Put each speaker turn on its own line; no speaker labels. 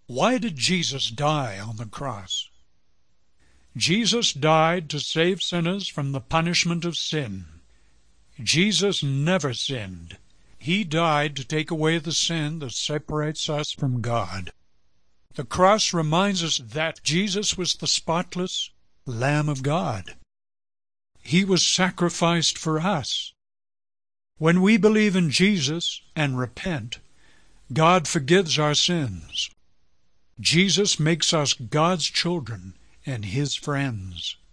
Why did Jesus die on the cross? Jesus died to save sinners from the punishment of sin. Jesus never sinned. He died to take away the sin that separates us from God. The cross reminds us that Jesus was the spotless Lamb of God. He was sacrificed for us. When we believe in Jesus and repent, God forgives our sins. Jesus makes us God's children and His friends.